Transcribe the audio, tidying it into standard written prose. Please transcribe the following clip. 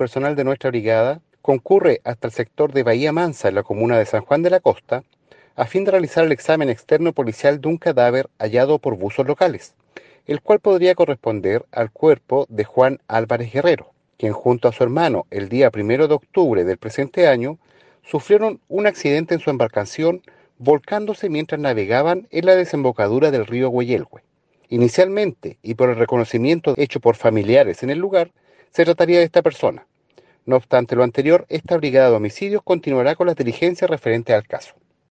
personal de nuestra brigada concurre hasta el sector de Bahía Mansa, en la comuna de San Juan de la Costa, a fin de realizar el examen externo policial de un cadáver hallado por buzos locales, el cual podría corresponder al cuerpo de Juan Álvarez Guerrero, quien junto a su hermano el día 1 de octubre del presente año sufrieron un accidente en su embarcación volcándose mientras navegaban en la desembocadura del río Güeyelgüe. Inicialmente, y por el reconocimiento hecho por familiares en el lugar, se trataría de esta persona. No obstante lo anterior, esta brigada de homicidios continuará con las diligencias referentes al caso.